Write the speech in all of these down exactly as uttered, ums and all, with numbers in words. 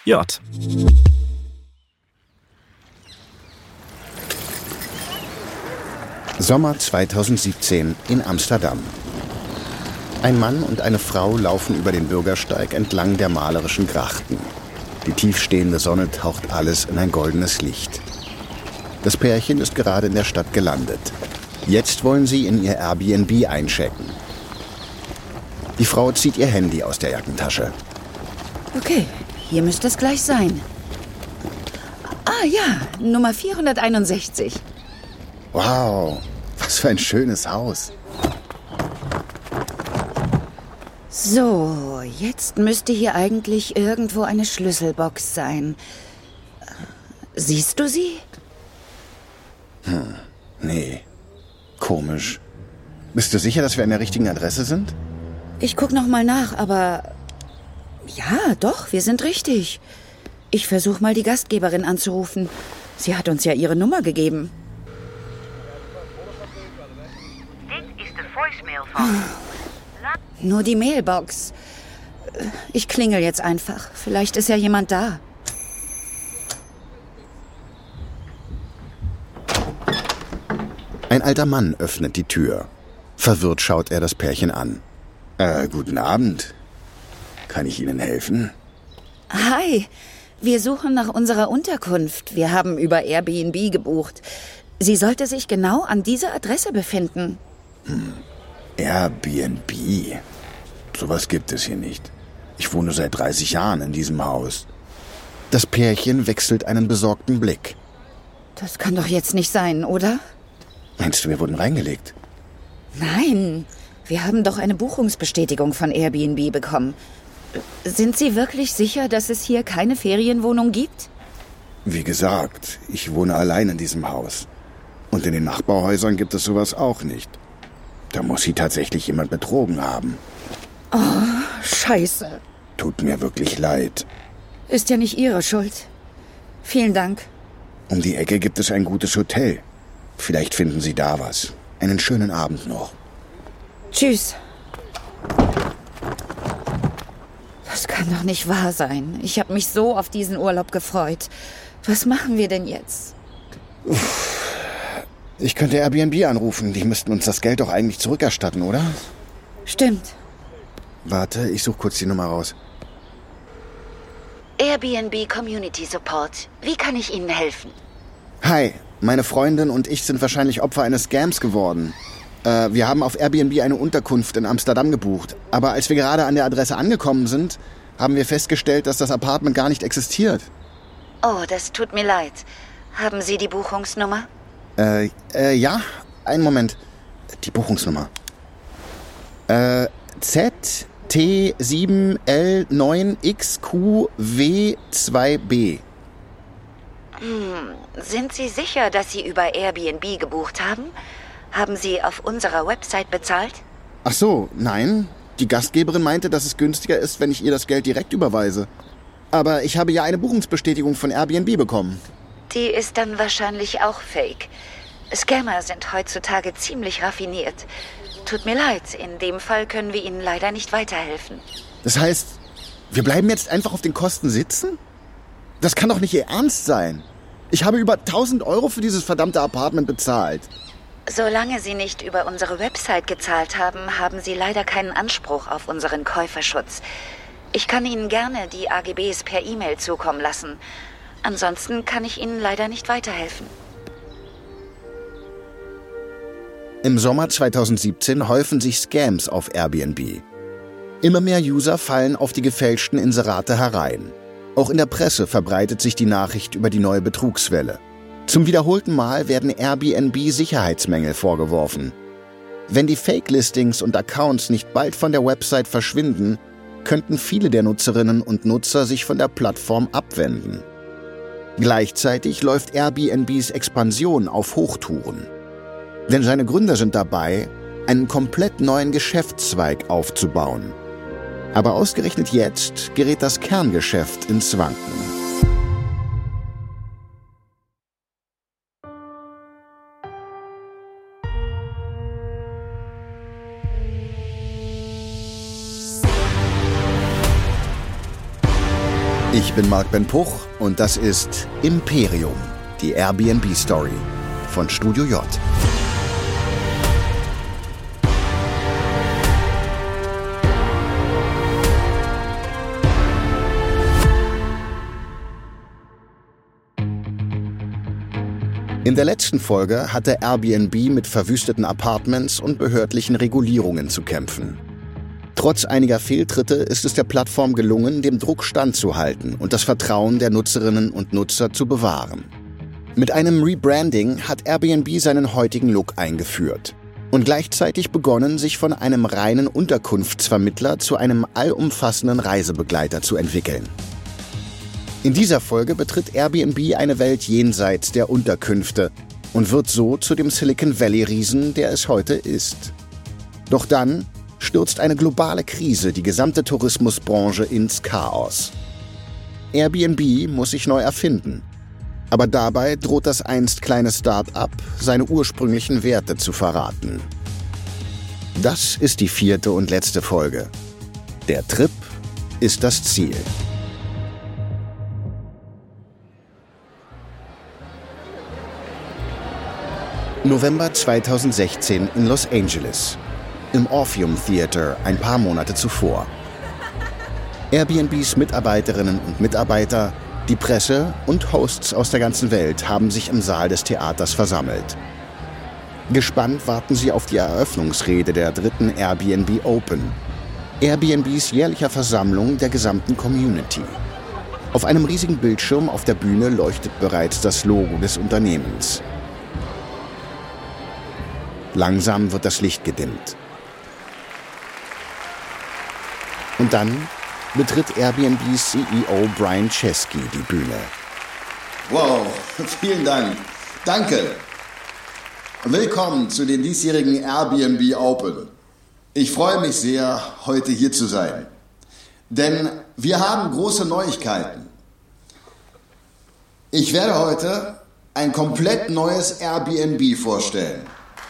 J. Sommer zweitausendsiebzehn in Amsterdam. Ein Mann und eine Frau laufen über den Bürgersteig entlang der malerischen Grachten. Die tiefstehende Sonne taucht alles in ein goldenes Licht. Das Pärchen ist gerade in der Stadt gelandet. Jetzt wollen sie in ihr Airbnb einchecken. Die Frau zieht ihr Handy aus der Jackentasche. Okay, hier müsste es gleich sein. Ah ja, Nummer vierhunderteinundsechzig. Wow, was für ein schönes Haus. So, jetzt müsste hier eigentlich irgendwo eine Schlüsselbox sein. Siehst du sie? Hm, nee. Komisch. Bist du sicher, dass wir an der richtigen Adresse sind? Ich guck noch mal nach, aber... Ja, doch, wir sind richtig. Ich versuche mal die Gastgeberin anzurufen. Sie hat uns ja ihre Nummer gegeben. Dit is de voicemail van... Nur die Mailbox. Ich klingel jetzt einfach. Vielleicht ist ja jemand da. Ein alter Mann öffnet die Tür. Verwirrt schaut er das Pärchen an. Äh, guten Abend. Kann ich Ihnen helfen? Hi, wir suchen nach unserer Unterkunft. Wir haben über Airbnb gebucht. Sie sollte sich genau an dieser Adresse befinden. Hm. Airbnb? Sowas gibt es hier nicht. Ich wohne seit dreißig Jahren in diesem Haus. Das Pärchen wechselt einen besorgten Blick. Das kann doch jetzt nicht sein, oder? Meinst du, wir wurden reingelegt? Nein, wir haben doch eine Buchungsbestätigung von Airbnb bekommen. Sind Sie wirklich sicher, dass es hier keine Ferienwohnung gibt? Wie gesagt, ich wohne allein in diesem Haus. Und in den Nachbarhäusern gibt es sowas auch nicht. Da muss sie tatsächlich jemand betrogen haben. Oh, scheiße. Tut mir wirklich leid. Ist ja nicht Ihre Schuld. Vielen Dank. Um die Ecke gibt es ein gutes Hotel. Vielleicht finden Sie da was. Einen schönen Abend noch. Tschüss. Das kann doch nicht wahr sein. Ich habe mich so auf diesen Urlaub gefreut. Was machen wir denn jetzt? Uff. Ich könnte Airbnb anrufen. Die müssten uns das Geld doch eigentlich zurückerstatten, oder? Stimmt. Warte, ich suche kurz die Nummer raus. Airbnb Community Support. Wie kann ich Ihnen helfen? Hi, meine Freundin und ich sind wahrscheinlich Opfer eines Scams geworden. Äh, wir haben auf Airbnb eine Unterkunft in Amsterdam gebucht. Aber als wir gerade an der Adresse angekommen sind, haben wir festgestellt, dass das Apartment gar nicht existiert. Oh, das tut mir leid. Haben Sie die Buchungsnummer? Äh, äh, ja, einen Moment. Die Buchungsnummer. Äh, Z T sieben L neun X Q W zwei B. Hm, sind Sie sicher, dass Sie über Airbnb gebucht haben? Haben Sie auf unserer Website bezahlt? Ach so, nein. Die Gastgeberin meinte, dass es günstiger ist, wenn ich ihr das Geld direkt überweise. Aber ich habe ja eine Buchungsbestätigung von Airbnb bekommen. Die ist dann wahrscheinlich auch fake. Scammer sind heutzutage ziemlich raffiniert. Tut mir leid, in dem Fall können wir Ihnen leider nicht weiterhelfen. Das heißt, wir bleiben jetzt einfach auf den Kosten sitzen? Das kann doch nicht Ihr Ernst sein. Ich habe über tausend Euro für dieses verdammte Apartment bezahlt. Solange Sie nicht über unsere Website gezahlt haben, haben Sie leider keinen Anspruch auf unseren Käuferschutz. Ich kann Ihnen gerne die A G Bs per E-Mail zukommen lassen. Ansonsten kann ich Ihnen leider nicht weiterhelfen. Im Sommer zweitausendsiebzehn häufen sich Scams auf Airbnb. Immer mehr User fallen auf die gefälschten Inserate herein. Auch in der Presse verbreitet sich die Nachricht über die neue Betrugswelle. Zum wiederholten Mal werden Airbnb Sicherheitsmängel vorgeworfen. Wenn die Fake-Listings und Accounts nicht bald von der Website verschwinden, könnten viele der Nutzerinnen und Nutzer sich von der Plattform abwenden. Gleichzeitig läuft Airbnbs Expansion auf Hochtouren. Denn seine Gründer sind dabei, einen komplett neuen Geschäftszweig aufzubauen. Aber ausgerechnet jetzt gerät das Kerngeschäft ins Wanken. Ich bin Marc Ben Puch und das ist Imperium, die Airbnb-Story von Studio J. In der letzten Folge hatte Airbnb mit verwüsteten Apartments und behördlichen Regulierungen zu kämpfen. Trotz einiger Fehltritte ist es der Plattform gelungen, dem Druck standzuhalten und das Vertrauen der Nutzerinnen und Nutzer zu bewahren. Mit einem Rebranding hat Airbnb seinen heutigen Look eingeführt und gleichzeitig begonnen, sich von einem reinen Unterkunftsvermittler zu einem allumfassenden Reisebegleiter zu entwickeln. In dieser Folge betritt Airbnb eine Welt jenseits der Unterkünfte und wird so zu dem Silicon Valley-Riesen, der es heute ist. Doch dann stürzt eine globale Krise die gesamte Tourismusbranche ins Chaos. Airbnb muss sich neu erfinden. Aber dabei droht das einst kleine Start-up, seine ursprünglichen Werte zu verraten. Das ist die vierte und letzte Folge. Der Trip ist das Ziel. November zweitausendsechzehn in Los Angeles. Im Orpheum Theater ein paar Monate zuvor. Airbnbs Mitarbeiterinnen und Mitarbeiter, die Presse und Hosts aus der ganzen Welt haben sich im Saal des Theaters versammelt. Gespannt warten sie auf die Eröffnungsrede der dritten Airbnb Open, Airbnbs jährlicher Versammlung der gesamten Community. Auf einem riesigen Bildschirm auf der Bühne leuchtet bereits das Logo des Unternehmens. Langsam wird das Licht gedimmt. Und dann betritt Airbnbs C E O Brian Chesky die Bühne. Wow, vielen Dank. Danke. Willkommen zu den diesjährigen Airbnb Open. Ich freue mich sehr, heute hier zu sein. Denn wir haben große Neuigkeiten. Ich werde heute ein komplett neues Airbnb vorstellen.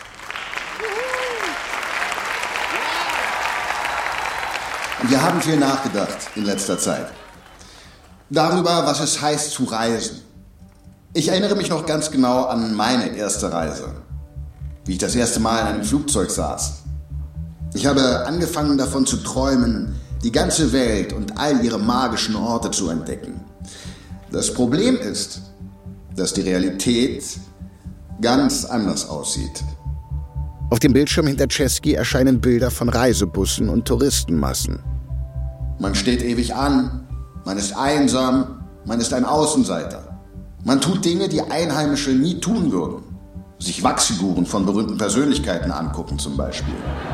Wir haben viel nachgedacht in letzter Zeit. Darüber, was es heißt zu reisen. Ich erinnere mich noch ganz genau an meine erste Reise. Wie ich das erste Mal in einem Flugzeug saß. Ich habe angefangen davon zu träumen, die ganze Welt und all ihre magischen Orte zu entdecken. Das Problem ist, dass die Realität ganz anders aussieht. Auf dem Bildschirm hinter Chesky erscheinen Bilder von Reisebussen und Touristenmassen. Man steht ewig an, man ist einsam, man ist ein Außenseiter. Man tut Dinge, die Einheimische nie tun würden. Sich Wachsfiguren von berühmten Persönlichkeiten angucken zum Beispiel.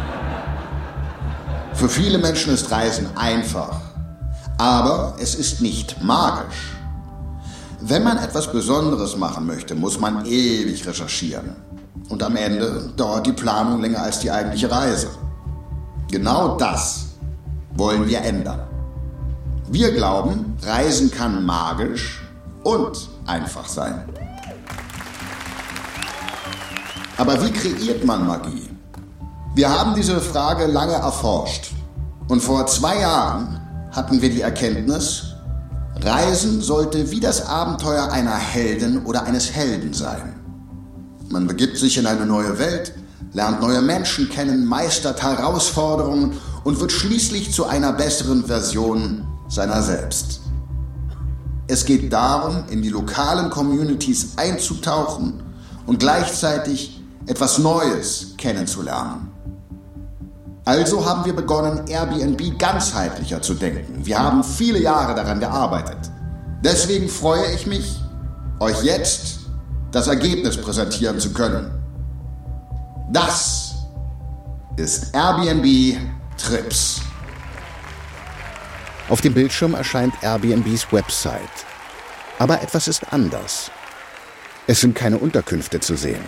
Für viele Menschen ist Reisen einfach, aber es ist nicht magisch. Wenn man etwas Besonderes machen möchte, muss man ewig recherchieren. Und am Ende dauert die Planung länger als die eigentliche Reise. Genau das wollen wir ändern. Wir glauben, Reisen kann magisch und einfach sein. Aber wie kreiert man Magie? Wir haben diese Frage lange erforscht. Und vor zwei Jahren hatten wir die Erkenntnis, Reisen sollte wie das Abenteuer einer Heldin oder eines Helden sein. Man begibt sich in eine neue Welt, lernt neue Menschen kennen, meistert Herausforderungen und wird schließlich zu einer besseren Version seiner selbst. Es geht darum, in die lokalen Communities einzutauchen und gleichzeitig etwas Neues kennenzulernen. Also haben wir begonnen, Airbnb ganzheitlicher zu denken. Wir haben viele Jahre daran gearbeitet. Deswegen freue ich mich, euch jetzt das Ergebnis präsentieren zu können. Das ist Airbnb Trips. Auf dem Bildschirm erscheint Airbnbs Website. Aber etwas ist anders. Es sind keine Unterkünfte zu sehen.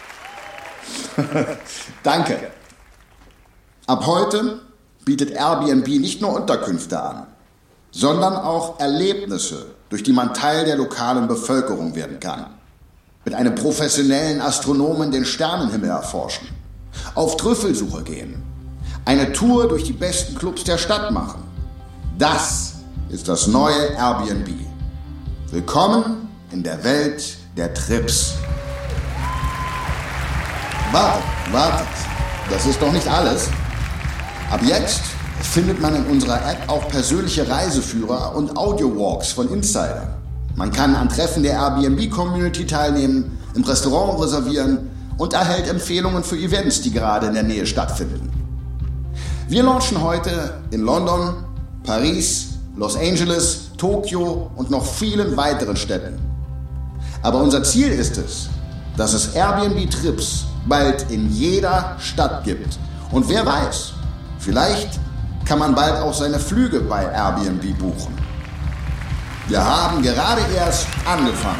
Danke. Ab heute bietet Airbnb nicht nur Unterkünfte an, sondern auch Erlebnisse, durch die man Teil der lokalen Bevölkerung werden kann. Mit einem professionellen Astronomen den Sternenhimmel erforschen, auf Trüffelsuche gehen, eine Tour durch die besten Clubs der Stadt machen. Das ist das neue Airbnb. Willkommen in der Welt der Trips. Wartet, wartet, das ist doch nicht alles. Ab jetzt findet man in unserer App auch persönliche Reiseführer und Audio-Walks von Insidern. Man kann an Treffen der Airbnb-Community teilnehmen, im Restaurant reservieren und erhält Empfehlungen für Events, die gerade in der Nähe stattfinden. Wir launchen heute in London, Paris, Los Angeles, Tokio und noch vielen weiteren Städten. Aber unser Ziel ist es, dass es Airbnb-Trips bald in jeder Stadt gibt. Und wer weiß, vielleicht kann man bald auch seine Flüge bei Airbnb buchen. Wir haben gerade erst angefangen.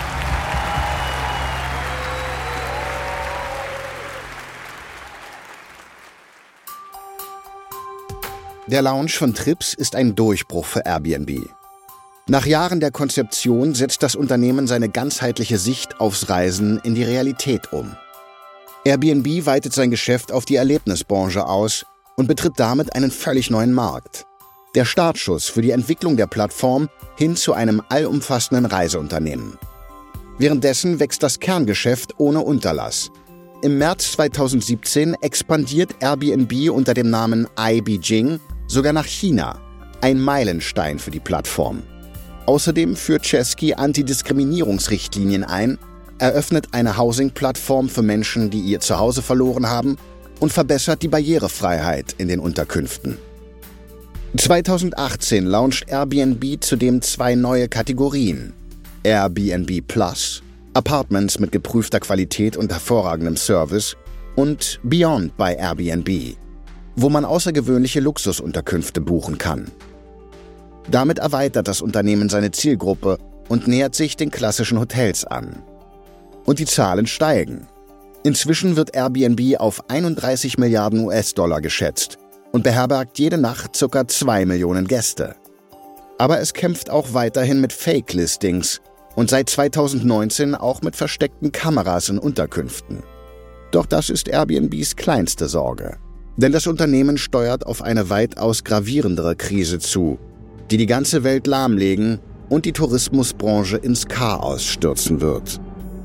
Der Launch von Trips ist ein Durchbruch für Airbnb. Nach Jahren der Konzeption setzt das Unternehmen seine ganzheitliche Sicht aufs Reisen in die Realität um. Airbnb weitet sein Geschäft auf die Erlebnisbranche aus und betritt damit einen völlig neuen Markt. Der Startschuss für die Entwicklung der Plattform hin zu einem allumfassenden Reiseunternehmen. Währenddessen wächst das Kerngeschäft ohne Unterlass. Im März zweitausendsiebzehn expandiert Airbnb unter dem Namen iBeijing sogar nach China, ein Meilenstein für die Plattform. Außerdem führt Chesky Antidiskriminierungsrichtlinien ein, eröffnet eine Housing-Plattform für Menschen, die ihr Zuhause verloren haben, und verbessert die Barrierefreiheit in den Unterkünften. zweitausendachtzehn launcht Airbnb zudem zwei neue Kategorien: Airbnb Plus, Apartments mit geprüfter Qualität und hervorragendem Service, und Beyond bei Airbnb, wo man außergewöhnliche Luxusunterkünfte buchen kann. Damit erweitert das Unternehmen seine Zielgruppe und nähert sich den klassischen Hotels an. Und die Zahlen steigen. Inzwischen wird Airbnb auf einunddreißig Milliarden U S-Dollar geschätzt und beherbergt jede Nacht ca. zwei Millionen Gäste. Aber es kämpft auch weiterhin mit Fake-Listings und seit zweitausendneunzehn auch mit versteckten Kameras in Unterkünften. Doch das ist Airbnbs kleinste Sorge. Denn das Unternehmen steuert auf eine weitaus gravierendere Krise zu, die die ganze Welt lahmlegen und die Tourismusbranche ins Chaos stürzen wird.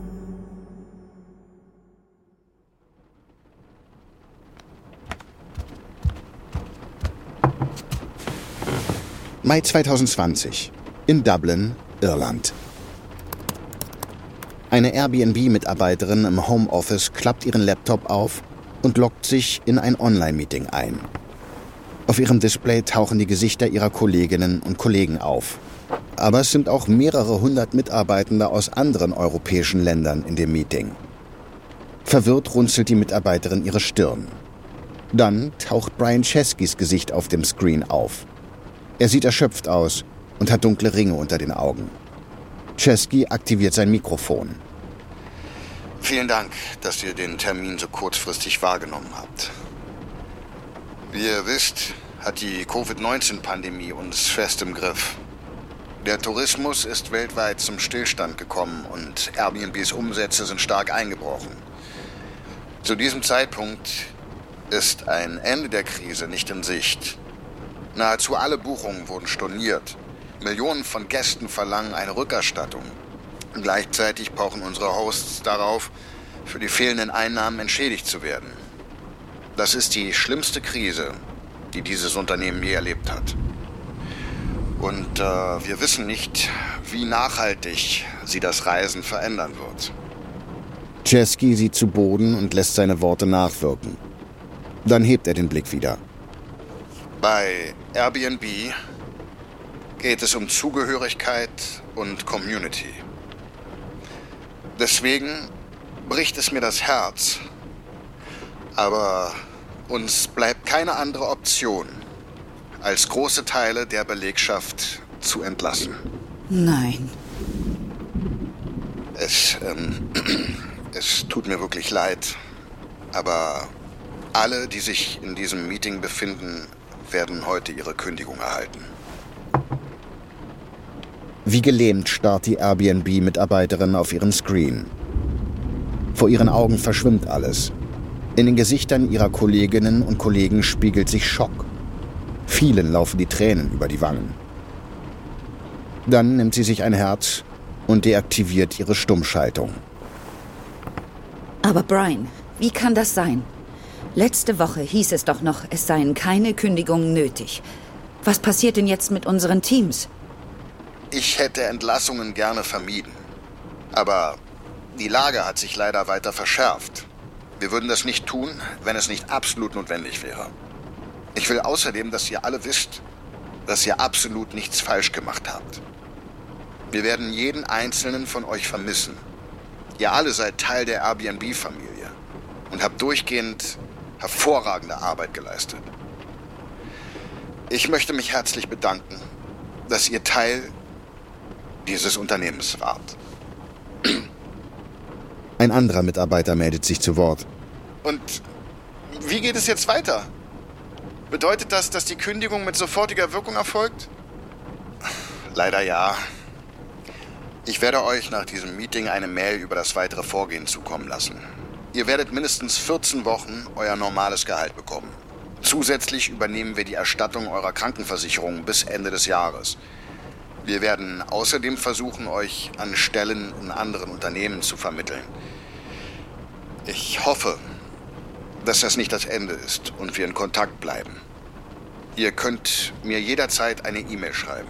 Mai zweitausendzwanzig. In Dublin, Irland. Eine Airbnb-Mitarbeiterin im Homeoffice klappt ihren Laptop auf und loggt sich in ein Online-Meeting ein. Auf ihrem Display tauchen die Gesichter ihrer Kolleginnen und Kollegen auf. Aber es sind auch mehrere hundert Mitarbeitende aus anderen europäischen Ländern in dem Meeting. Verwirrt runzelt die Mitarbeiterin ihre Stirn. Dann taucht Brian Cheskys Gesicht auf dem Screen auf. Er sieht erschöpft aus und hat dunkle Ringe unter den Augen. Chesky aktiviert sein Mikrofon. Vielen Dank, dass ihr den Termin so kurzfristig wahrgenommen habt. Wie ihr wisst, hat die Covid neunzehn Pandemie uns fest im Griff. Der Tourismus ist weltweit zum Stillstand gekommen und Airbnbs Umsätze sind stark eingebrochen. Zu diesem Zeitpunkt ist ein Ende der Krise nicht in Sicht. Nahezu alle Buchungen wurden storniert. Millionen von Gästen verlangen eine Rückerstattung. Gleichzeitig pochen unsere Hosts darauf, für die fehlenden Einnahmen entschädigt zu werden. Das ist die schlimmste Krise, die dieses Unternehmen je erlebt hat. Und äh, wir wissen nicht, wie nachhaltig sie das Reisen verändern wird. Chesky sieht zu Boden und lässt seine Worte nachwirken. Dann hebt er den Blick wieder. Bei Airbnb geht es um Zugehörigkeit und Community. Deswegen bricht es mir das Herz. Aber uns bleibt keine andere Option, als große Teile der Belegschaft zu entlassen. Nein. Es, ähm, es tut mir wirklich leid, aber alle, die sich in diesem Meeting befinden, werden heute ihre Kündigung erhalten. Wie gelähmt starrt die Airbnb-Mitarbeiterin auf ihren Screen. Vor ihren Augen verschwimmt alles. In den Gesichtern ihrer Kolleginnen und Kollegen spiegelt sich Schock. Vielen laufen die Tränen über die Wangen. Dann nimmt sie sich ein Herz und deaktiviert ihre Stummschaltung. Aber Brian, wie kann das sein? Letzte Woche hieß es doch noch, es seien keine Kündigungen nötig. Was passiert denn jetzt mit unseren Teams? Ich hätte Entlassungen gerne vermieden. Aber die Lage hat sich leider weiter verschärft. Wir würden das nicht tun, wenn es nicht absolut notwendig wäre. Ich will außerdem, dass ihr alle wisst, dass ihr absolut nichts falsch gemacht habt. Wir werden jeden einzelnen von euch vermissen. Ihr alle seid Teil der Airbnb-Familie und habt durchgehend hervorragende Arbeit geleistet. Ich möchte mich herzlich bedanken, dass ihr Teil dieses Unternehmens wart. Ein anderer Mitarbeiter meldet sich zu Wort. Und wie geht es jetzt weiter? Bedeutet das, dass die Kündigung mit sofortiger Wirkung erfolgt? Leider ja. Ich werde euch nach diesem Meeting eine Mail über das weitere Vorgehen zukommen lassen. Ihr werdet mindestens vierzehn Wochen euer normales Gehalt bekommen. Zusätzlich übernehmen wir die Erstattung eurer Krankenversicherung bis Ende des Jahres. Wir werden außerdem versuchen, euch an Stellen in anderen Unternehmen zu vermitteln. Ich hoffe, dass das nicht das Ende ist und wir in Kontakt bleiben. Ihr könnt mir jederzeit eine E-Mail schreiben.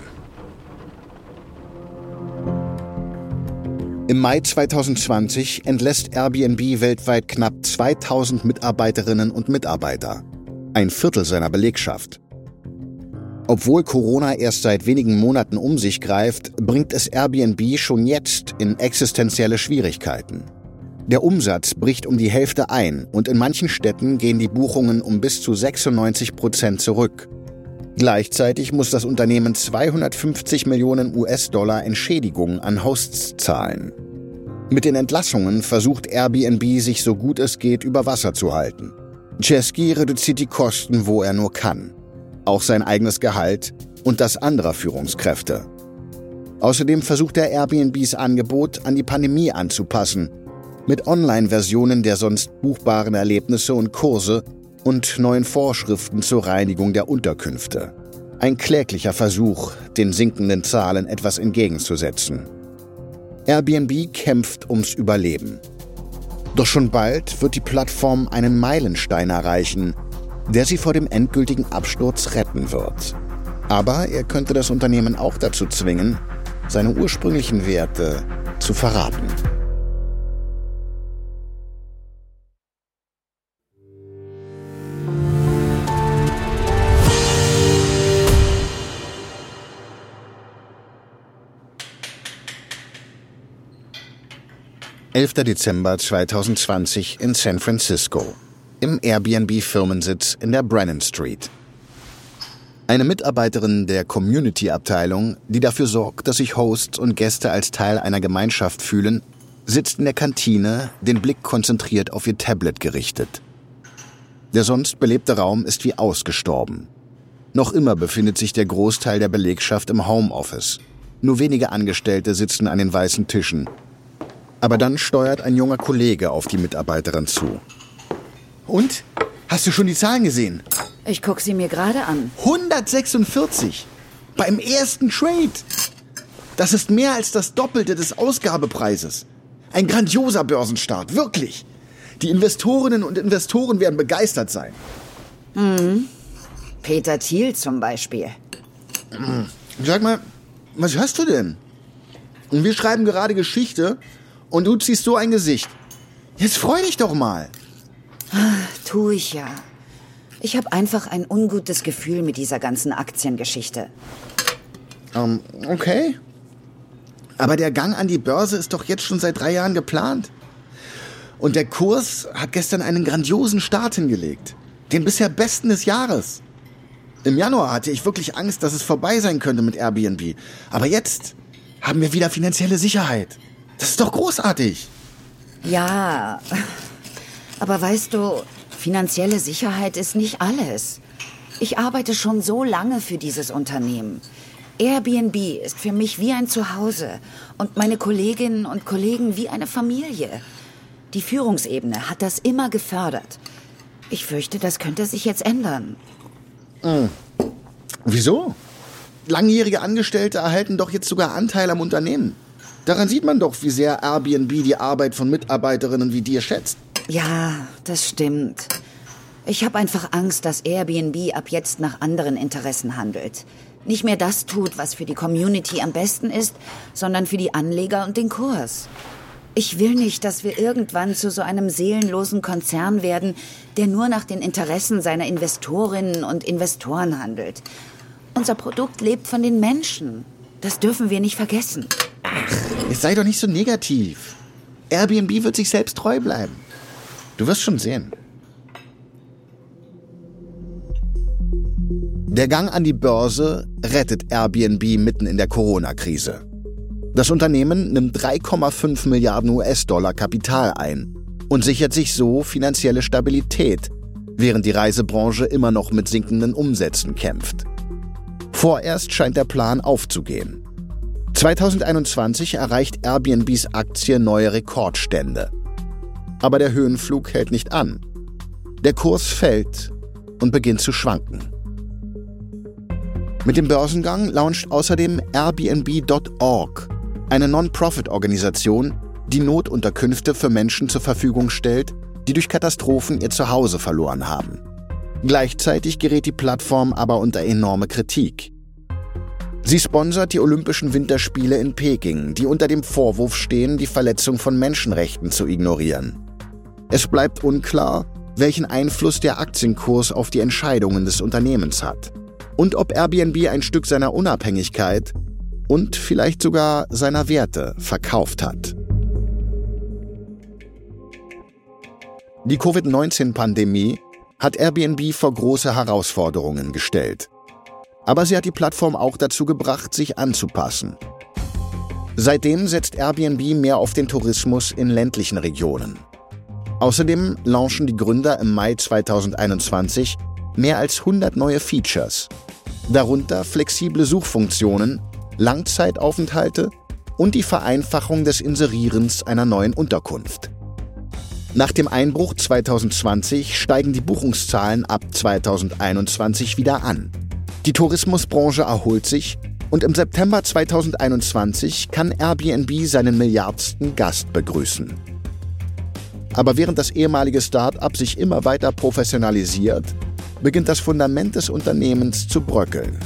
Im Mai zweitausendzwanzig entlässt Airbnb weltweit knapp zweitausend Mitarbeiterinnen und Mitarbeiter. Ein Viertel seiner Belegschaft. Obwohl Corona erst seit wenigen Monaten um sich greift, bringt es Airbnb schon jetzt in existenzielle Schwierigkeiten. Der Umsatz bricht um die Hälfte ein und in manchen Städten gehen die Buchungen um bis zu sechsundneunzig Prozent zurück. Gleichzeitig muss das Unternehmen zweihundertfünfzig Millionen U S-Dollar Entschädigung an Hosts zahlen. Mit den Entlassungen versucht Airbnb, sich so gut es geht über Wasser zu halten. Chesky reduziert die Kosten, wo er nur kann. Auch sein eigenes Gehalt und das anderer Führungskräfte. Außerdem versucht er Airbnbs Angebot an die Pandemie anzupassen, mit Online-Versionen der sonst buchbaren Erlebnisse und Kurse und neuen Vorschriften zur Reinigung der Unterkünfte. Ein kläglicher Versuch, den sinkenden Zahlen etwas entgegenzusetzen. Airbnb kämpft ums Überleben. Doch schon bald wird die Plattform einen Meilenstein erreichen, der sie vor dem endgültigen Absturz retten wird. Aber er könnte das Unternehmen auch dazu zwingen, seine ursprünglichen Werte zu verraten. elfter Dezember zweitausendzwanzig in San Francisco, im Airbnb-Firmensitz in der Brennan Street. Eine Mitarbeiterin der Community-Abteilung, die dafür sorgt, dass sich Hosts und Gäste als Teil einer Gemeinschaft fühlen, sitzt in der Kantine, den Blick konzentriert auf ihr Tablet gerichtet. Der sonst belebte Raum ist wie ausgestorben. Noch immer befindet sich der Großteil der Belegschaft im Homeoffice. Nur wenige Angestellte sitzen an den weißen Tischen. Aber dann steuert ein junger Kollege auf die Mitarbeiterin zu. Und? Hast du schon die Zahlen gesehen? Ich gucke sie mir gerade an. hundertsechsundvierzig! Beim ersten Trade! Das ist mehr als das Doppelte des Ausgabepreises. Ein grandioser Börsenstart, wirklich. Die Investorinnen und Investoren werden begeistert sein. Mhm. Peter Thiel zum Beispiel. Sag mal, was hörst du denn? Und wir schreiben gerade Geschichte und du ziehst so ein Gesicht. Jetzt freu dich doch mal. Tu ich ja. Ich habe einfach ein ungutes Gefühl mit dieser ganzen Aktiengeschichte. Ähm, okay. Aber der Gang an die Börse ist doch jetzt schon seit drei Jahren geplant. Und der Kurs hat gestern einen grandiosen Start hingelegt. Den bisher besten des Jahres. Im Januar hatte ich wirklich Angst, dass es vorbei sein könnte mit Airbnb. Aber jetzt haben wir wieder finanzielle Sicherheit. Das ist doch großartig. Ja, aber weißt du, finanzielle Sicherheit ist nicht alles. Ich arbeite schon so lange für dieses Unternehmen. Airbnb ist für mich wie ein Zuhause und meine Kolleginnen und Kollegen wie eine Familie. Die Führungsebene hat das immer gefördert. Ich fürchte, das könnte sich jetzt ändern. Hm. Wieso? langjährige Angestellte erhalten doch jetzt sogar Anteil am Unternehmen. Daran sieht man doch, wie sehr Airbnb die Arbeit von Mitarbeiterinnen wie dir schätzt. Ja, das stimmt. Ich habe einfach Angst, dass Airbnb ab jetzt nach anderen Interessen handelt. Nicht mehr das tut, was für die Community am besten ist, sondern für die Anleger und den Kurs. Ich will nicht, dass wir irgendwann zu so einem seelenlosen Konzern werden, der nur nach den Interessen seiner Investorinnen und Investoren handelt. Unser Produkt lebt von den Menschen. Das dürfen wir nicht vergessen. Ach, jetzt sei doch nicht so negativ. Airbnb wird sich selbst treu bleiben. Du wirst schon sehen. Der Gang an die Börse rettet Airbnb mitten in der Corona-Krise. Das Unternehmen nimmt drei Komma fünf Milliarden U S-Dollar Kapital ein und sichert sich so finanzielle Stabilität, während die Reisebranche immer noch mit sinkenden Umsätzen kämpft. Vorerst scheint der Plan aufzugehen. zwanzig einundzwanzig erreicht Airbnbs Aktie neue Rekordstände. Aber der Höhenflug hält nicht an. Der Kurs fällt und beginnt zu schwanken. Mit dem Börsengang launcht außerdem Airbnb Punkt org, eine Non-Profit-Organisation, die Notunterkünfte für Menschen zur Verfügung stellt, die durch Katastrophen ihr Zuhause verloren haben. Gleichzeitig gerät die Plattform aber unter enorme Kritik. Sie sponsert die Olympischen Winterspiele in Peking, die unter dem Vorwurf stehen, die Verletzung von Menschenrechten zu ignorieren. Es bleibt unklar, welchen Einfluss der Aktienkurs auf die Entscheidungen des Unternehmens hat und ob Airbnb ein Stück seiner Unabhängigkeit und vielleicht sogar seiner Werte verkauft hat. Die Covid neunzehn Pandemie hat Airbnb vor große Herausforderungen gestellt. Aber sie hat die Plattform auch dazu gebracht, sich anzupassen. Seitdem setzt Airbnb mehr auf den Tourismus in ländlichen Regionen. Außerdem launchen die Gründer im Mai zwanzig einundzwanzig mehr als hundert neue Features, darunter flexible Suchfunktionen, Langzeitaufenthalte und die Vereinfachung des Inserierens einer neuen Unterkunft. Nach dem Einbruch zwanzig zwanzig steigen die Buchungszahlen ab zwanzig einundzwanzig wieder an. Die Tourismusbranche erholt sich und im September zwanzig einundzwanzig kann Airbnb seinen milliardsten Gast begrüßen. Aber während das ehemalige Start-up sich immer weiter professionalisiert, beginnt das Fundament des Unternehmens zu bröckeln.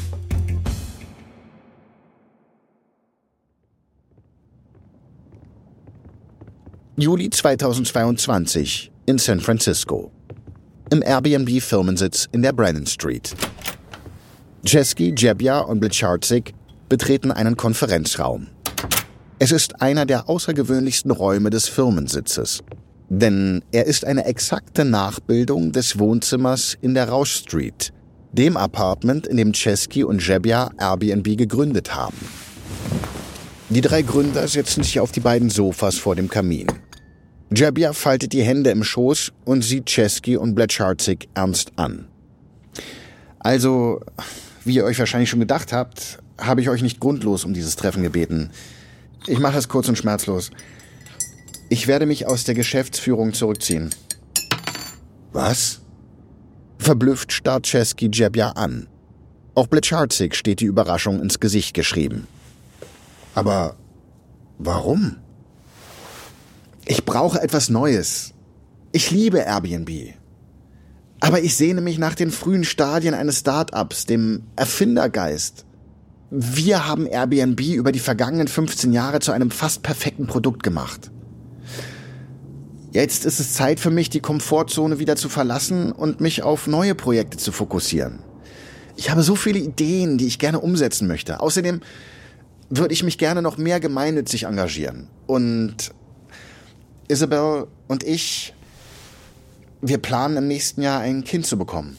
Juli zweitausendzweiundzwanzig in San Francisco. Im Airbnb-Firmensitz in der Brennan Street. Chesky, Gebbia und Blecharczyk betreten einen Konferenzraum. Es ist einer der außergewöhnlichsten Räume des Firmensitzes. Denn er ist eine exakte Nachbildung des Wohnzimmers in der Rausch Street, dem Apartment, in dem Chesky und Gebbia Airbnb gegründet haben. Die drei Gründer setzen sich auf die beiden Sofas vor dem Kamin. Gebbia faltet die Hände im Schoß und sieht Chesky und Blecharczyk ernst an. Also, wie ihr euch wahrscheinlich schon gedacht habt, habe ich euch nicht grundlos um dieses Treffen gebeten. Ich mache es kurz und schmerzlos. Ich werde mich aus der Geschäftsführung zurückziehen. Was? Verblüfft starrt Chesky Gebbia an. Auch Blecharczyk steht die Überraschung ins Gesicht geschrieben. Aber warum? Ich brauche etwas Neues. Ich liebe Airbnb. Aber ich sehne mich nach den frühen Stadien eines Start-ups, dem Erfindergeist. Wir haben Airbnb über die vergangenen fünfzehn Jahre zu einem fast perfekten Produkt gemacht. Jetzt ist es Zeit für mich, die Komfortzone wieder zu verlassen und mich auf neue Projekte zu fokussieren. Ich habe so viele Ideen, die ich gerne umsetzen möchte. Außerdem würde ich mich gerne noch mehr gemeinnützig engagieren. Und Isabel und ich, wir planen im nächsten Jahr ein Kind zu bekommen.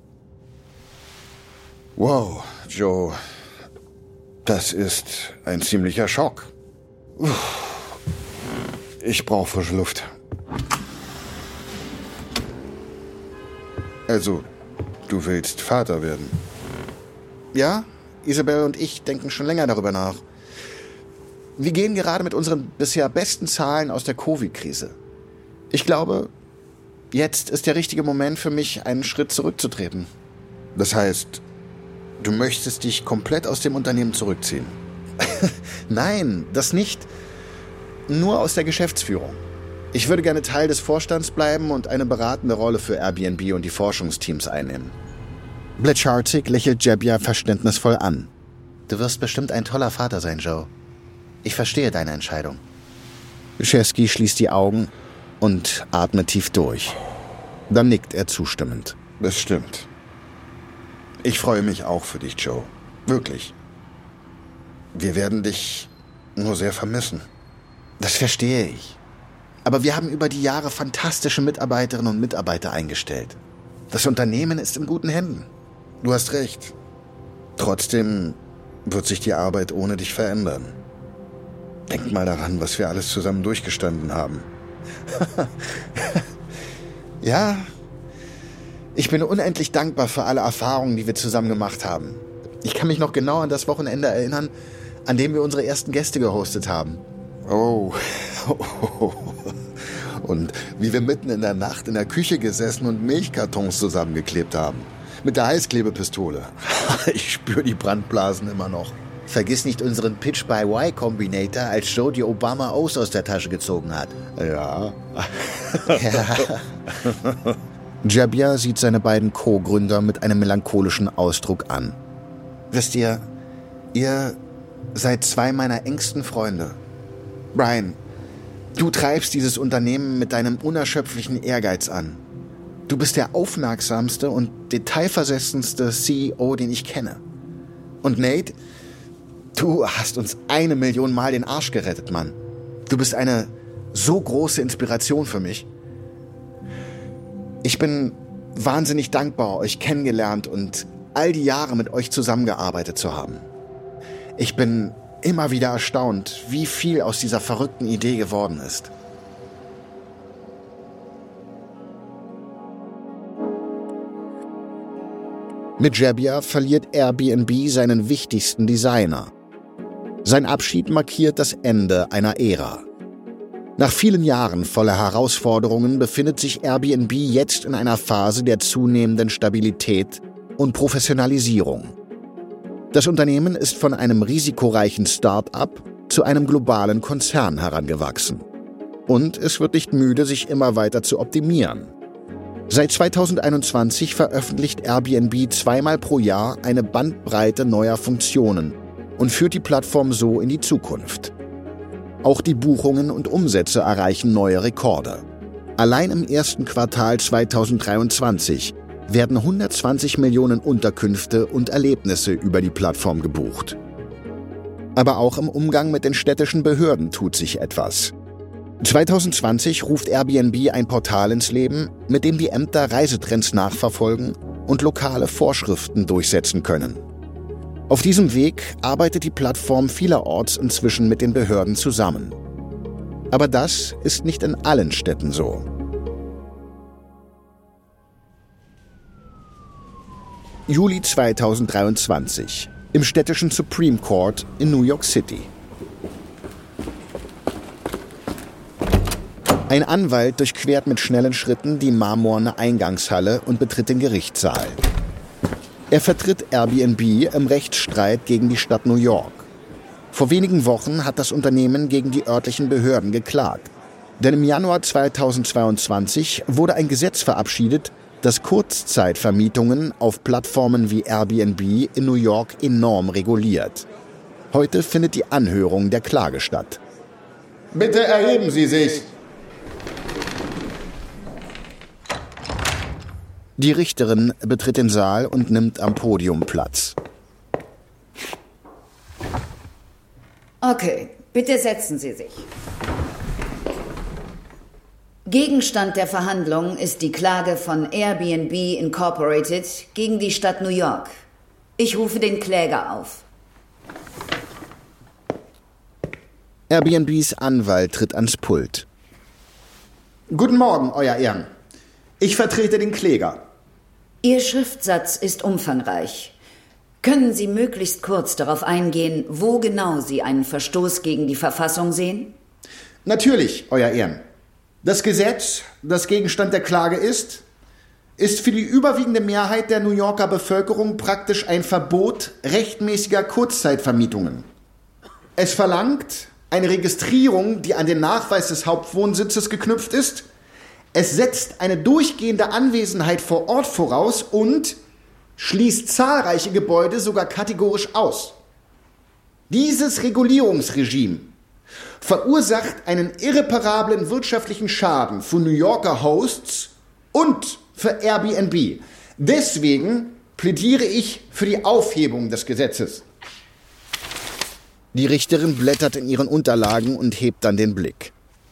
Wow, Joe, das ist ein ziemlicher Schock. Ich brauche frische Luft. Also, du willst Vater werden? Ja, Isabel und ich denken schon länger darüber nach. Wir gehen gerade mit unseren bisher besten Zahlen aus der Covid-Krise. Ich glaube, jetzt ist der richtige Moment für mich, einen Schritt zurückzutreten. Das heißt, Du möchtest dich komplett aus dem Unternehmen zurückziehen? Nein, das nicht. Nur aus der Geschäftsführung. Ich würde gerne Teil des Vorstands bleiben und eine beratende Rolle für Airbnb und die Forschungsteams einnehmen. Blitchartig lächelt Jebbia verständnisvoll an. Du wirst bestimmt ein toller Vater sein, Joe. Ich verstehe deine Entscheidung. Chesky schließt die Augen und atmet tief durch. Dann nickt er zustimmend. Das stimmt. Ich freue mich auch für dich, Joe. Wirklich. Wir werden dich nur sehr vermissen. Das verstehe ich. Aber wir haben über die Jahre fantastische Mitarbeiterinnen und Mitarbeiter eingestellt. Das Unternehmen ist in guten Händen. Du hast recht. Trotzdem wird sich die Arbeit ohne dich verändern. Denk mal daran, was wir alles zusammen durchgestanden haben. Ja, ich bin unendlich dankbar für alle Erfahrungen, die wir zusammen gemacht haben. Ich kann mich noch genau an das Wochenende erinnern, an dem wir unsere ersten Gäste gehostet haben. Oh. Und wie wir mitten in der Nacht in der Küche gesessen und Milchkartons zusammengeklebt haben. Mit der Heißklebepistole. Ich spüre die Brandblasen immer noch. Vergiss nicht unseren Pitch by Y Combinator, als Joe die Obama O's aus der Tasche gezogen hat. Ja. Ja. Jebbia sieht seine beiden Co-Gründer mit einem melancholischen Ausdruck an. Wisst ihr, ihr seid zwei meiner engsten Freunde. Brian, du treibst dieses Unternehmen mit deinem unerschöpflichen Ehrgeiz an. Du bist der aufmerksamste und detailversessenste C E O, den ich kenne. Und Nate, du hast uns eine Million Mal den Arsch gerettet, Mann. Du bist eine so große Inspiration für mich. Ich bin wahnsinnig dankbar, euch kennengelernt und all die Jahre mit euch zusammengearbeitet zu haben. Ich bin immer wieder erstaunt, wie viel aus dieser verrückten Idee geworden ist. Mit Jebbia verliert Airbnb seinen wichtigsten Designer. Sein Abschied markiert das Ende einer Ära. Nach vielen Jahren voller Herausforderungen befindet sich Airbnb jetzt in einer Phase der zunehmenden Stabilität und Professionalisierung. Das Unternehmen ist von einem risikoreichen Start-up zu einem globalen Konzern herangewachsen. Und es wird nicht müde, sich immer weiter zu optimieren. Seit zweitausendeinundzwanzig veröffentlicht Airbnb zweimal pro Jahr eine Bandbreite neuer Funktionen und führt die Plattform so in die Zukunft. Auch die Buchungen und Umsätze erreichen neue Rekorde. Allein im ersten Quartal zweitausenddreiundzwanzig werden hundertzwanzig Millionen Unterkünfte und Erlebnisse über die Plattform gebucht. Aber auch im Umgang mit den städtischen Behörden tut sich etwas. zweitausendzwanzig ruft Airbnb ein Portal ins Leben, mit dem die Ämter Reisetrends nachverfolgen und lokale Vorschriften durchsetzen können. Auf diesem Weg arbeitet die Plattform vielerorts inzwischen mit den Behörden zusammen. Aber das ist nicht in allen Städten so. Juli zweitausenddreiundzwanzig, im städtischen Supreme Court in New York City. Ein Anwalt durchquert mit schnellen Schritten die marmorne Eingangshalle und betritt den Gerichtssaal. Er vertritt Airbnb im Rechtsstreit gegen die Stadt New York. Vor wenigen Wochen hat das Unternehmen gegen die örtlichen Behörden geklagt. Denn im Januar zweitausendzweiundzwanzig wurde ein Gesetz verabschiedet, das Kurzzeitvermietungen auf Plattformen wie Airbnb in New York enorm reguliert. Heute findet die Anhörung der Klage statt. Bitte erheben Sie sich! Die Richterin betritt den Saal und nimmt am Podium Platz. Okay, bitte setzen Sie sich. Gegenstand der Verhandlung ist die Klage von Airbnb Incorporated gegen die Stadt New York. Ich rufe den Kläger auf. Airbnbs Anwalt tritt ans Pult. Guten Morgen, Euer Ehren. Ich vertrete den Kläger. Ihr Schriftsatz ist umfangreich. Können Sie möglichst kurz darauf eingehen, wo genau Sie einen Verstoß gegen die Verfassung sehen? Natürlich, Euer Ehren. Das Gesetz, das Gegenstand der Klage ist, ist für die überwiegende Mehrheit der New Yorker Bevölkerung praktisch ein Verbot rechtmäßiger Kurzzeitvermietungen. Es verlangt eine Registrierung, die an den Nachweis des Hauptwohnsitzes geknüpft ist. Es setzt eine durchgehende Anwesenheit vor Ort voraus und schließt zahlreiche Gebäude sogar kategorisch aus. Dieses Regulierungsregime verursacht einen irreparablen wirtschaftlichen Schaden für New Yorker Hosts und für Airbnb. Deswegen plädiere ich für die Aufhebung des Gesetzes. Die Richterin blättert in ihren Unterlagen und hebt dann den Blick.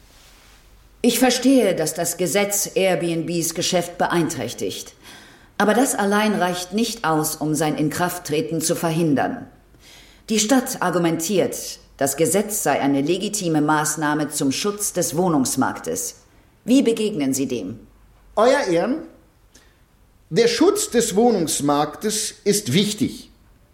Ich verstehe, dass das Gesetz Airbnbs Geschäft beeinträchtigt. Aber das allein reicht nicht aus, um sein Inkrafttreten zu verhindern. Die Stadt argumentiert, das Gesetz sei eine legitime Maßnahme zum Schutz des Wohnungsmarktes. Wie begegnen Sie dem? Euer Ehren, der Schutz des Wohnungsmarktes ist wichtig.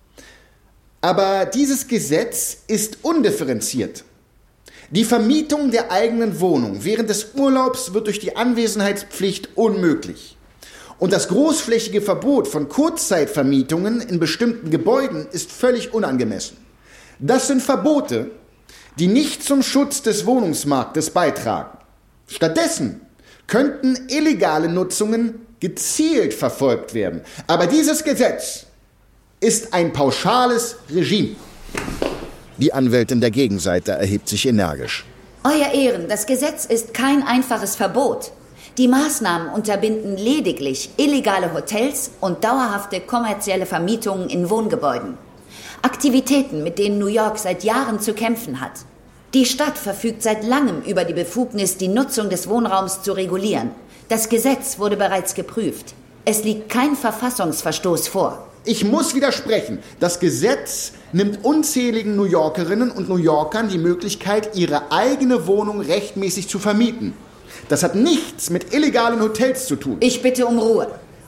Aber dieses Gesetz ist undifferenziert. Die Vermietung der eigenen Wohnung während des Urlaubs wird durch die Anwesenheitspflicht unmöglich. Und das großflächige Verbot von Kurzzeitvermietungen in bestimmten Gebäuden ist völlig unangemessen. Das sind Verbote, die nicht zum Schutz des Wohnungsmarktes beitragen. Stattdessen könnten illegale Nutzungen gezielt verfolgt werden. Aber dieses Gesetz ist ein pauschales Regime. Die Anwältin der Gegenseite erhebt sich energisch. Euer Ehren, das Gesetz ist kein einfaches Verbot. Die Maßnahmen unterbinden lediglich illegale Hotels und dauerhafte kommerzielle Vermietungen in Wohngebäuden. Aktivitäten, mit denen New York seit Jahren zu kämpfen hat. Die Stadt verfügt seit langem über die Befugnis, die Nutzung des Wohnraums zu regulieren. Das Gesetz wurde bereits geprüft. Es liegt kein Verfassungsverstoß vor. Ich muss widersprechen. Das Gesetz nimmt unzähligen New Yorkerinnen und New Yorkern die Möglichkeit, ihre eigene Wohnung rechtmäßig zu vermieten. Das hat nichts mit illegalen Hotels zu tun. Ich bitte um Ruhe.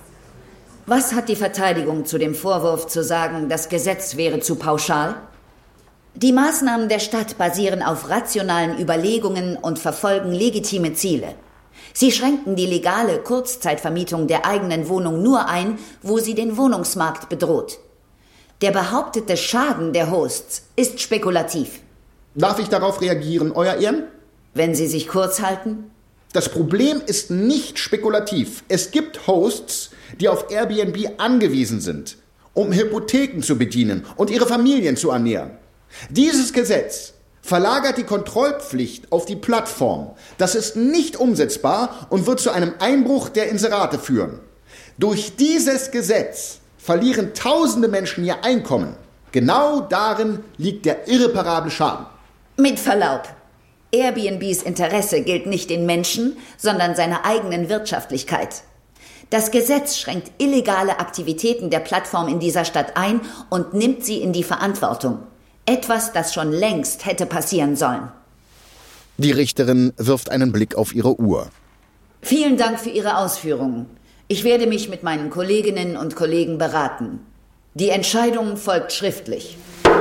Was hat die Verteidigung zu dem Vorwurf zu sagen, das Gesetz wäre zu pauschal? Die Maßnahmen der Stadt basieren auf rationalen Überlegungen und verfolgen legitime Ziele. Sie schränken die legale Kurzzeitvermietung der eigenen Wohnung nur ein, wo sie den Wohnungsmarkt bedroht. Der behauptete Schaden der Hosts ist spekulativ. Darf ich darauf reagieren, Euer Ehren? Wenn Sie sich kurz halten? Das Problem ist nicht spekulativ. Es gibt Hosts, die auf Airbnb angewiesen sind, um Hypotheken zu bedienen und ihre Familien zu ernähren. Dieses Gesetz verlagert die Kontrollpflicht auf die Plattform. Das ist nicht umsetzbar und wird zu einem Einbruch der Inserate führen. Durch dieses Gesetz verlieren tausende Menschen ihr Einkommen. Genau darin liegt der irreparable Schaden. Mit Verlaub. Airbnbs Interesse gilt nicht den Menschen, sondern seiner eigenen Wirtschaftlichkeit. Das Gesetz schränkt illegale Aktivitäten der Plattform in dieser Stadt ein und nimmt sie in die Verantwortung. Etwas, das schon längst hätte passieren sollen. Die Richterin wirft einen Blick auf ihre Uhr. Vielen Dank für Ihre Ausführungen. Ich werde mich mit meinen Kolleginnen und Kollegen beraten. Die Entscheidung folgt schriftlich.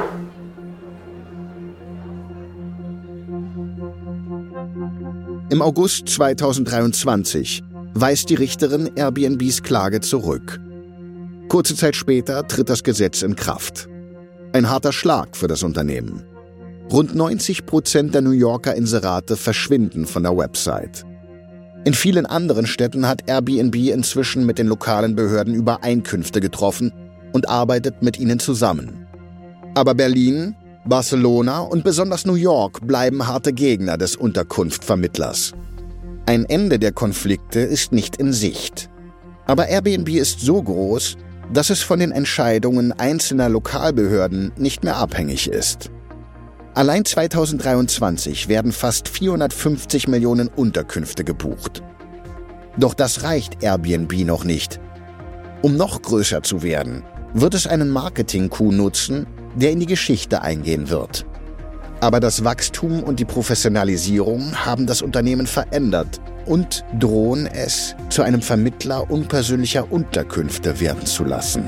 Im August zweitausenddreiundzwanzig weist die Richterin Airbnbs Klage zurück. Kurze Zeit später tritt das Gesetz in Kraft. Ein harter Schlag für das Unternehmen. Rund neunzig Prozent der New Yorker Inserate verschwinden von der Website. In vielen anderen Städten hat Airbnb inzwischen mit den lokalen Behörden Übereinkünfte getroffen und arbeitet mit ihnen zusammen. Aber Berlin, Barcelona und besonders New York bleiben harte Gegner des Unterkunftvermittlers. Ein Ende der Konflikte ist nicht in Sicht. Aber Airbnb ist so groß, dass es von den Entscheidungen einzelner Lokalbehörden nicht mehr abhängig ist. Allein zweitausenddreiundzwanzig werden fast vierhundertfünfzig Millionen Unterkünfte gebucht. Doch das reicht Airbnb noch nicht. Um noch größer zu werden, wird es einen Marketing-Coup nutzen, der in die Geschichte eingehen wird. Aber das Wachstum und die Professionalisierung haben das Unternehmen verändert und drohen es, zu einem Vermittler unpersönlicher Unterkünfte werden zu lassen.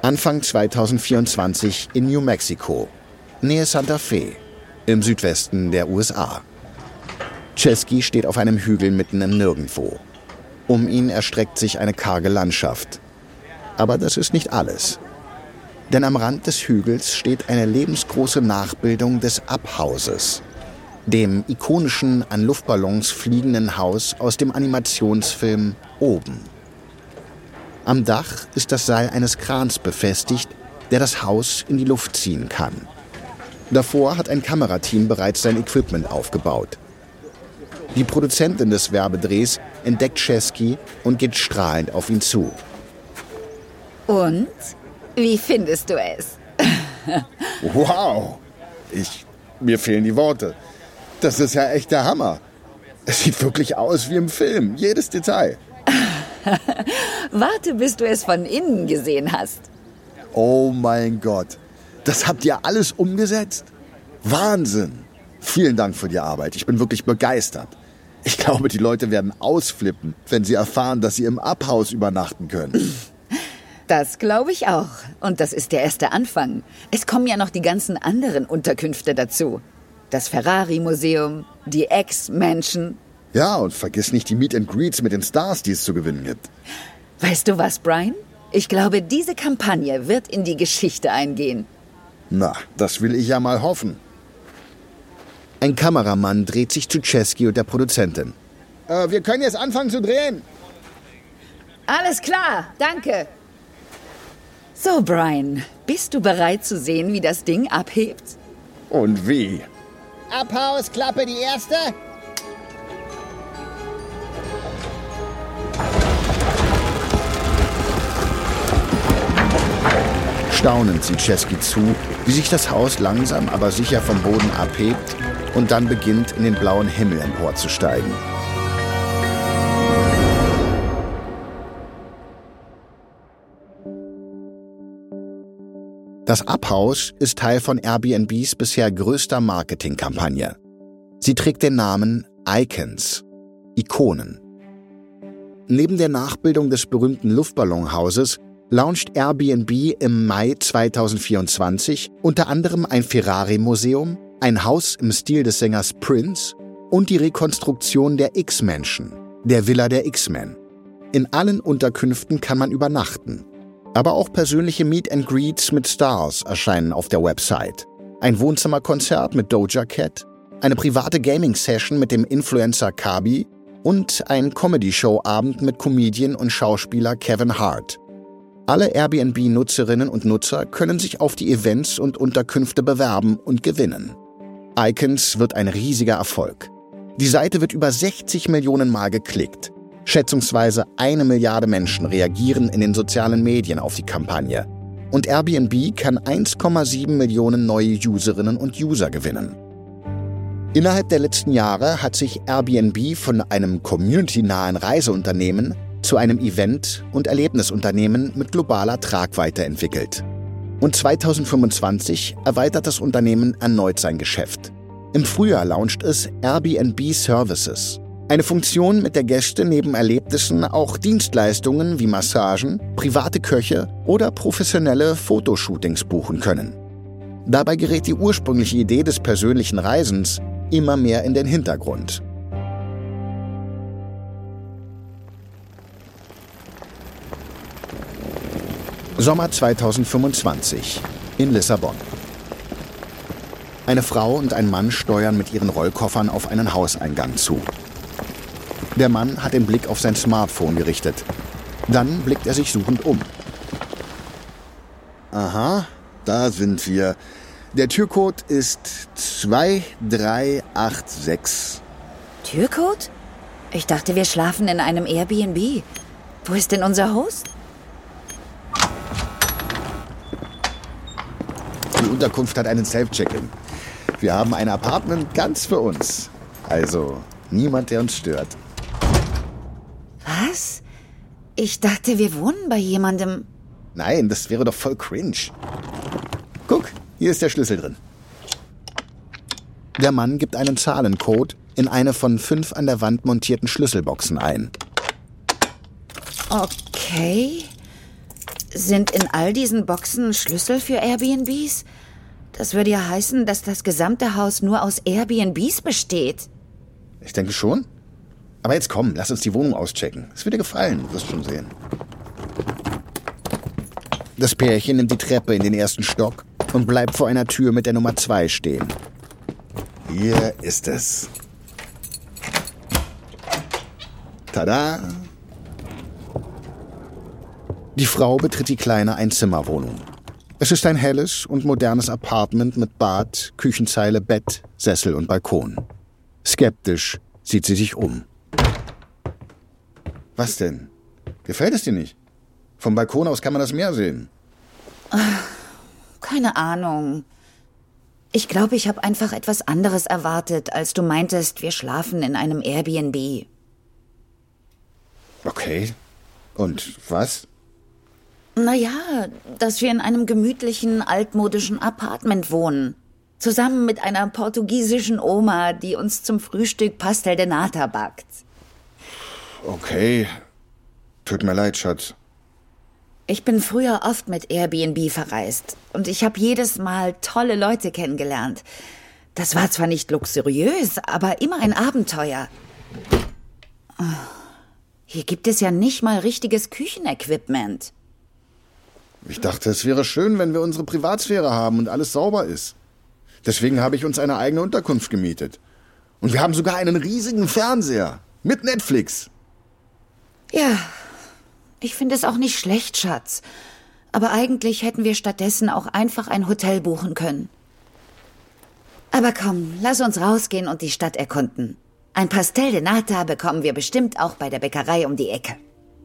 Anfang zweitausendvierundzwanzig in New Mexico, Nähe Santa Fe, im Südwesten der U S A. Chesky steht auf einem Hügel mitten im Nirgendwo. Um ihn erstreckt sich eine karge Landschaft. Aber das ist nicht alles. Denn am Rand des Hügels steht eine lebensgroße Nachbildung des Abhauses, dem ikonischen, an Luftballons fliegenden Haus aus dem Animationsfilm Oben. Am Dach ist das Seil eines Krans befestigt, der das Haus in die Luft ziehen kann. Davor hat ein Kamerateam bereits sein Equipment aufgebaut. Die Produzentin des Werbedrehs entdeckt Chesky und geht strahlend auf ihn zu. Und? Wie findest du es? Wow! Ich, mir fehlen die Worte. Das ist ja echt der Hammer. Es sieht wirklich aus wie im Film, jedes Detail. Warte, bis du es von innen gesehen hast. Oh mein Gott, das habt ihr alles umgesetzt? Wahnsinn! Vielen Dank für die Arbeit, ich bin wirklich begeistert. Ich glaube, die Leute werden ausflippen, wenn sie erfahren, dass sie im Abhaus übernachten können. Das glaube ich auch. Und das ist der erste Anfang. Es kommen ja noch die ganzen anderen Unterkünfte dazu. Das Ferrari-Museum, die X-Mansion. Ja, und vergiss nicht die Meet and Greets mit den Stars, die es zu gewinnen gibt. Weißt du was, Brian? Ich glaube, diese Kampagne wird in die Geschichte eingehen. Na, das will ich ja mal hoffen. Ein Kameramann dreht sich zu Chesky und der Produzentin. Äh, wir können jetzt anfangen zu drehen. Alles klar, danke. So, Brian, bist du bereit zu sehen, wie das Ding abhebt? Und wie? Abhausklappe die erste. Staunend sieht Chesky zu, wie sich das Haus langsam, aber sicher vom Boden abhebt und dann beginnt, in den blauen Himmel emporzusteigen. Das Abhaus ist Teil von Airbnbs bisher größter Marketingkampagne. Sie trägt den Namen Icons, Ikonen. Neben der Nachbildung des berühmten Luftballonhauses launcht Airbnb im Mai zweitausendvierundzwanzig unter anderem ein Ferrari-Museum, ein Haus im Stil des Sängers Prince und die Rekonstruktion der X-Mansion, der Villa der X-Men. In allen Unterkünften kann man übernachten. Aber auch persönliche Meet and Greets mit Stars erscheinen auf der Website. Ein Wohnzimmerkonzert mit Doja Cat, eine private Gaming-Session mit dem Influencer Kabi und ein Comedy-Show-Abend mit Comedian und Schauspieler Kevin Hart. Alle Airbnb-Nutzerinnen und Nutzer können sich auf die Events und Unterkünfte bewerben und gewinnen. Icons wird ein riesiger Erfolg. Die Seite wird über sechzig Millionen Mal geklickt. Schätzungsweise eine Milliarde Menschen reagieren in den sozialen Medien auf die Kampagne. Und Airbnb kann eins Komma sieben Millionen neue Userinnen und User gewinnen. Innerhalb der letzten Jahre hat sich Airbnb von einem community-nahen Reiseunternehmen zu einem Event- und Erlebnisunternehmen mit globaler Tragweite entwickelt. Und zweitausendfünfundzwanzig erweitert das Unternehmen erneut sein Geschäft. Im Frühjahr launcht es Airbnb Services. Eine Funktion, mit der Gäste neben Erlebnissen auch Dienstleistungen wie Massagen, private Köche oder professionelle Fotoshootings buchen können. Dabei gerät die ursprüngliche Idee des persönlichen Reisens immer mehr in den Hintergrund. Sommer zweitausendfünfundzwanzig in Lissabon. Eine Frau und ein Mann steuern mit ihren Rollkoffern auf einen Hauseingang zu. Der Mann hat den Blick auf sein Smartphone gerichtet. Dann blickt er sich suchend um. Aha, da sind wir. Der Türcode ist zwei drei acht sechs. Türcode? Ich dachte, wir schlafen in einem Airbnb. Wo ist denn unser Host? Die Unterkunft hat einen Self-Check-In. Wir haben ein Apartment ganz für uns. Also niemand, der uns stört. Was? Ich dachte, wir wohnen bei jemandem. Nein, das wäre doch voll cringe. Guck, hier ist der Schlüssel drin. Der Mann gibt einen Zahlencode in eine von fünf an der Wand montierten Schlüsselboxen ein. Okay. Sind in all diesen Boxen Schlüssel für Airbnbs? Das würde ja heißen, dass das gesamte Haus nur aus Airbnbs besteht. Ich denke schon. Aber jetzt komm, lass uns die Wohnung auschecken. Es wird dir gefallen, du wirst schon sehen. Das Pärchen nimmt die Treppe in den ersten Stock und bleibt vor einer Tür mit der Nummer zwei stehen. Hier ist es. Tada! Die Frau betritt die kleine Einzimmerwohnung. Es ist ein helles und modernes Apartment mit Bad, Küchenzeile, Bett, Sessel und Balkon. Skeptisch sieht sie sich um. Was denn? Gefällt es dir nicht? Vom Balkon aus kann man das Meer sehen. Keine Ahnung. Ich glaube, ich habe einfach etwas anderes erwartet, als du meintest, wir schlafen in einem Airbnb. Okay. Und was? Naja, dass wir in einem gemütlichen, altmodischen Apartment wohnen. Zusammen mit einer portugiesischen Oma, die uns zum Frühstück Pastel de Nata backt. Okay. Tut mir leid, Schatz. Ich bin früher oft mit Airbnb verreist und ich habe jedes Mal tolle Leute kennengelernt. Das war zwar nicht luxuriös, aber immer ein Abenteuer. Hier gibt es ja nicht mal richtiges Küchenequipment. Ich dachte, es wäre schön, wenn wir unsere Privatsphäre haben und alles sauber ist. Deswegen habe ich uns eine eigene Unterkunft gemietet. Und wir haben sogar einen riesigen Fernseher mit Netflix. Ja, ich finde es auch nicht schlecht, Schatz. Aber eigentlich hätten wir stattdessen auch einfach ein Hotel buchen können. Aber komm, lass uns rausgehen und die Stadt erkunden. Ein Pastel de Nata bekommen wir bestimmt auch bei der Bäckerei um die Ecke.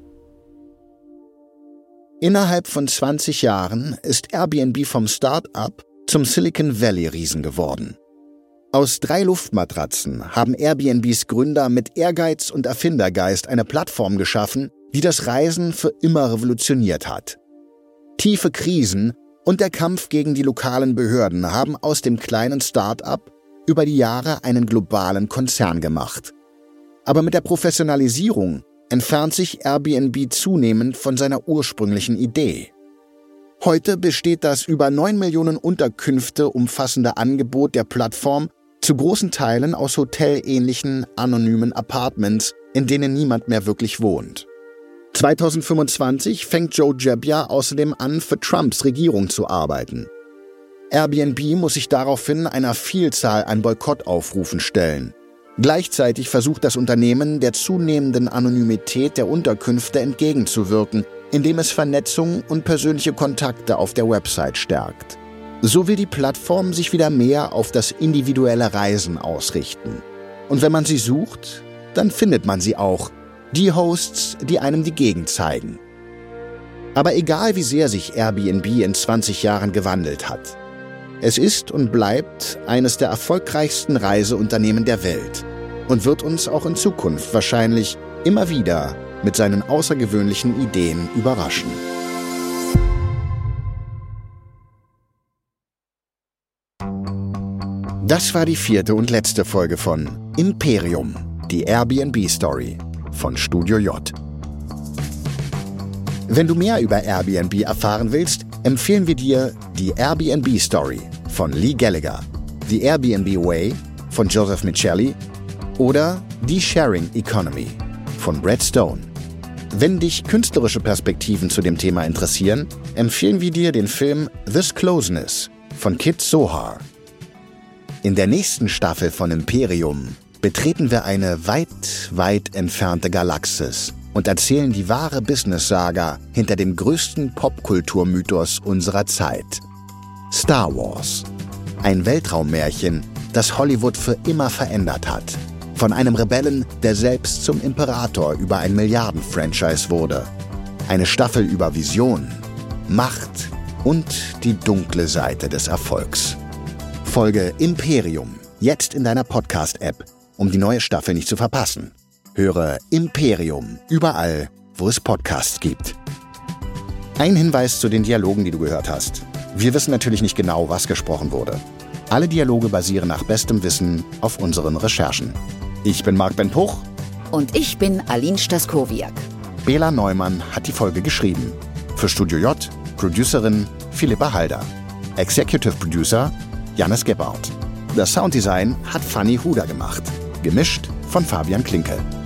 Innerhalb von zwanzig Jahren ist Airbnb vom Start-up zum Silicon Valley-Riesen geworden. Aus drei Luftmatratzen haben Airbnbs Gründer mit Ehrgeiz und Erfindergeist eine Plattform geschaffen, die das Reisen für immer revolutioniert hat. Tiefe Krisen und der Kampf gegen die lokalen Behörden haben aus dem kleinen Start-up über die Jahre einen globalen Konzern gemacht. Aber mit der Professionalisierung entfernt sich Airbnb zunehmend von seiner ursprünglichen Idee. Heute besteht das über neun Millionen Unterkünfte umfassende Angebot der Plattform zu großen Teilen aus hotelähnlichen, anonymen Apartments, in denen niemand mehr wirklich wohnt. zweitausendfünfundzwanzig fängt Joe Gebbia außerdem an, für Trumps Regierung zu arbeiten. Airbnb muss sich daraufhin einer Vielzahl an Boykottaufrufen stellen. Gleichzeitig versucht das Unternehmen, der zunehmenden Anonymität der Unterkünfte entgegenzuwirken, indem es Vernetzung und persönliche Kontakte auf der Website stärkt. So will die Plattform sich wieder mehr auf das individuelle Reisen ausrichten. Und wenn man sie sucht, dann findet man sie auch. Die Hosts, die einem die Gegend zeigen. Aber egal wie sehr sich Airbnb in zwanzig Jahren gewandelt hat, es ist und bleibt eines der erfolgreichsten Reiseunternehmen der Welt und wird uns auch in Zukunft wahrscheinlich immer wieder mit seinen außergewöhnlichen Ideen überraschen. Das war die vierte und letzte Folge von Imperium, die Airbnb-Story von Studio J. Wenn du mehr über Airbnb erfahren willst, empfehlen wir dir die Airbnb Story von Lee Gallagher, The Airbnb Way von Joseph Michelli oder The Sharing Economy von Brad Stone. Wenn dich künstlerische Perspektiven zu dem Thema interessieren, empfehlen wir dir den Film This Closeness von Kit Sohar. In der nächsten Staffel von Imperium betreten wir eine weit, weit entfernte Galaxis und erzählen die wahre Business-Saga hinter dem größten Popkulturmythos unserer Zeit. Star Wars. Ein Weltraummärchen, das Hollywood für immer verändert hat. Von einem Rebellen, der selbst zum Imperator über ein Milliarden-Franchise wurde. Eine Staffel über Vision, Macht und die dunkle Seite des Erfolgs. Folge Imperium jetzt in deiner Podcast-App, um die neue Staffel nicht zu verpassen. Höre Imperium überall, wo es Podcasts gibt. Ein Hinweis zu den Dialogen, die du gehört hast. Wir wissen natürlich nicht genau, was gesprochen wurde. Alle Dialoge basieren nach bestem Wissen auf unseren Recherchen. Ich bin Marc Ben Puch. Und ich bin Aline Staskowiak. Bela Neumann hat die Folge geschrieben. Für Studio J, Producerin Philippa Halder. Executive Producer Jannis Gebhardt. Das Sounddesign hat Fanny Huder gemacht. Gemischt von Fabian Klinke.